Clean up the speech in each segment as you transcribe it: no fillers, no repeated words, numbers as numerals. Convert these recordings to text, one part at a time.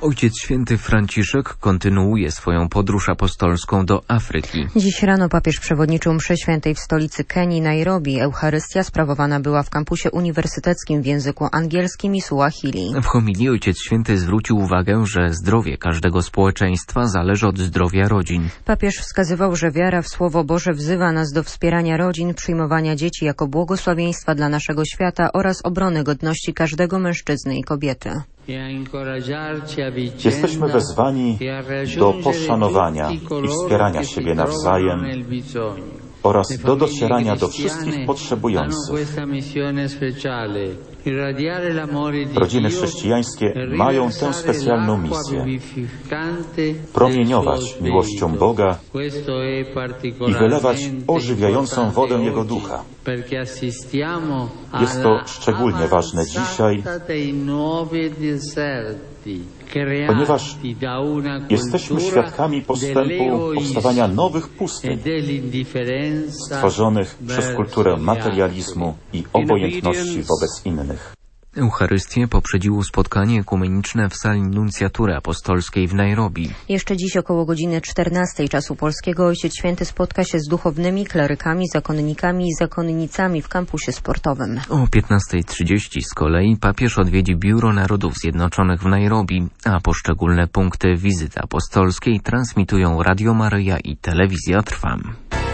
Ojciec Święty Franciszek kontynuuje swoją podróż apostolską do Afryki. Dziś rano papież przewodniczył mszy świętej w stolicy Kenii, Nairobi. Eucharystia sprawowana była w kampusie uniwersyteckim w języku angielskim i Suahili. W homilii Ojciec Święty zwrócił uwagę, że zdrowie każdego społeczeństwa zależy od zdrowia rodzin. Papież wskazywał, że wiara w Słowo Boże wzywa nas do wspierania rodzin, przyjmowania dzieci jako błogosławieństwa dla naszego świata oraz obrony godności każdego mężczyzny i kobiety. Jesteśmy wezwani do poszanowania i wspierania siebie nawzajem oraz do docierania do wszystkich potrzebujących. Rodziny chrześcijańskie mają tę specjalną misję: promieniować miłością Boga i wylewać ożywiającą wodę Jego Ducha. Jest to szczególnie ważne dzisiaj, ponieważ jesteśmy świadkami powstawania nowych pustyń, stworzonych przez kulturę materializmu i obojętności wobec innych. Eucharystię poprzedziło spotkanie ekumeniczne w sali nuncjatury apostolskiej w Nairobi. Jeszcze dziś około godziny 14 czasu polskiego Ojciec Święty spotka się z duchownymi, klerykami, zakonnikami i zakonnicami w kampusie sportowym. O 15:30 z kolei papież odwiedzi Biuro Narodów Zjednoczonych w Nairobi, a poszczególne punkty wizyty apostolskiej transmitują Radio Maryja i Telewizja Trwam.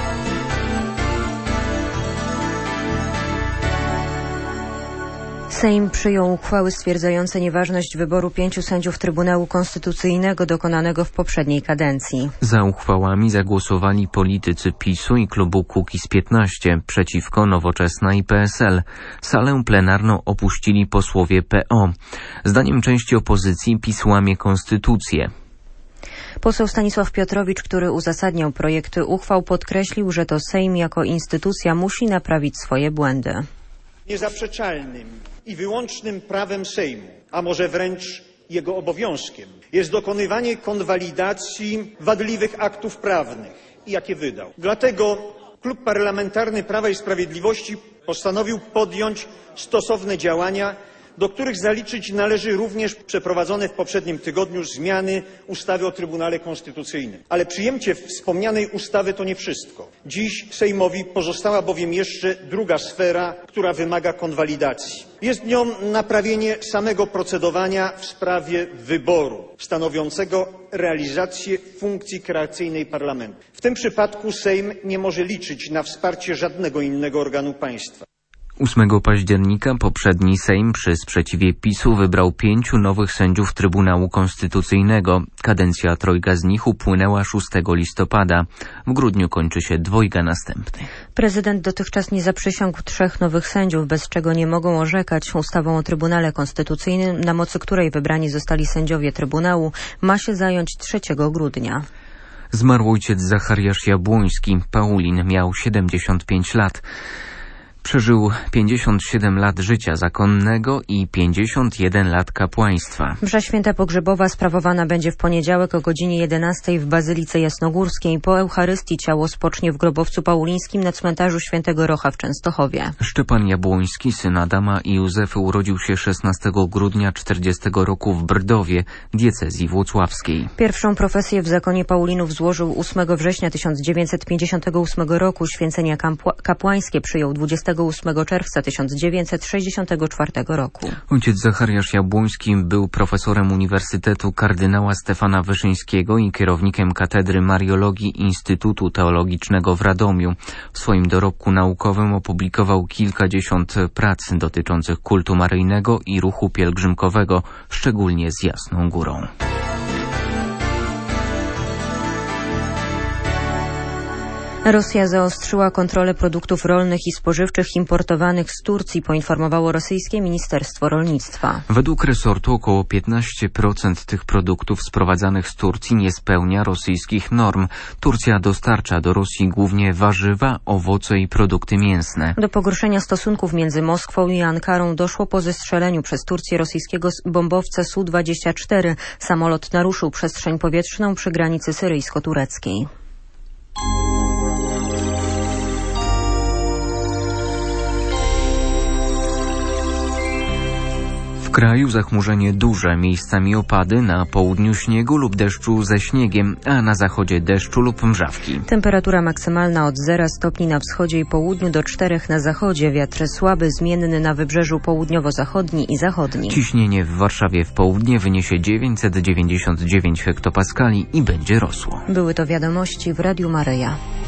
Sejm przyjął uchwały stwierdzające nieważność wyboru 5 sędziów Trybunału Konstytucyjnego dokonanego w poprzedniej kadencji. Za uchwałami zagłosowali politycy PiS-u i klubu Kukiz15, przeciwko Nowoczesna i PSL. Salę plenarną opuścili posłowie PO. Zdaniem części opozycji PiS łamie konstytucję. Poseł Stanisław Piotrowicz, który uzasadniał projekty uchwał, podkreślił, że to Sejm jako instytucja musi naprawić swoje błędy. Niezaprzeczalnym i wyłącznym prawem Sejmu, a może wręcz jego obowiązkiem, jest dokonywanie konwalidacji wadliwych aktów prawnych, jakie wydał. Dlatego Klub Parlamentarny Prawa i Sprawiedliwości postanowił podjąć stosowne działania, do których zaliczyć należy również przeprowadzone w poprzednim tygodniu zmiany ustawy o Trybunale Konstytucyjnym. Ale przyjęcie wspomnianej ustawy to nie wszystko. Dziś Sejmowi pozostała bowiem jeszcze druga sfera, która wymaga konwalidacji. Jest nią naprawienie samego procedowania w sprawie wyboru, stanowiącego realizację funkcji kreacyjnej parlamentu. W tym przypadku Sejm nie może liczyć na wsparcie żadnego innego organu państwa. 8 października poprzedni Sejm przy sprzeciwie PiS-u wybrał 5 nowych sędziów Trybunału Konstytucyjnego. Kadencja trojga z nich upłynęła 6 listopada. W grudniu kończy się 2 następnych. Prezydent dotychczas nie zaprzysiągł 3 nowych sędziów, bez czego nie mogą orzekać. Ustawą o Trybunale Konstytucyjnym, na mocy której wybrani zostali sędziowie Trybunału, ma się zająć 3 grudnia. Zmarł ojciec Zachariasz Jabłoński. Paulin miał 75 lat. Przeżył 57 lat życia zakonnego i 51 lat kapłaństwa. Msza święta pogrzebowa sprawowana będzie w poniedziałek o godzinie 11 w Bazylice Jasnogórskiej. Po Eucharystii ciało spocznie w grobowcu paulińskim na cmentarzu Świętego Rocha w Częstochowie. Szczepan Jabłoński, syn Adama i Józefy, urodził się 16 grudnia 40 roku w Brdowie, diecezji włocławskiej. Pierwszą profesję w zakonie Paulinów złożył 8 września 1958 roku. Święcenia kapłańskie przyjął 28 czerwca 1964 roku. Ojciec Zachariasz Jabłoński był profesorem Uniwersytetu Kardynała Stefana Wyszyńskiego i kierownikiem Katedry Mariologii Instytutu Teologicznego w Radomiu. W swoim dorobku naukowym opublikował kilkadziesiąt prac dotyczących kultu maryjnego i ruchu pielgrzymkowego, szczególnie z Jasną Górą. Rosja zaostrzyła kontrolę produktów rolnych i spożywczych importowanych z Turcji, poinformowało rosyjskie Ministerstwo Rolnictwa. Według resortu około 15% tych produktów sprowadzanych z Turcji nie spełnia rosyjskich norm. Turcja dostarcza do Rosji głównie warzywa, owoce i produkty mięsne. Do pogorszenia stosunków między Moskwą i Ankarą doszło po zestrzeleniu przez Turcję rosyjskiego bombowca Su-24. Samolot naruszył przestrzeń powietrzną przy granicy syryjsko-tureckiej. kraju zachmurzenie duże, miejscami opady, na południu śniegu lub deszczu ze śniegiem, a na zachodzie deszczu lub mrzawki. Temperatura maksymalna od 0 stopni na wschodzie i południu do 4 na zachodzie. Wiatr słaby, zmienny na wybrzeżu południowo-zachodni i zachodni. Ciśnienie w Warszawie w południe wyniesie 999 hektopaskali i będzie rosło. Były to wiadomości w Radiu Maryja.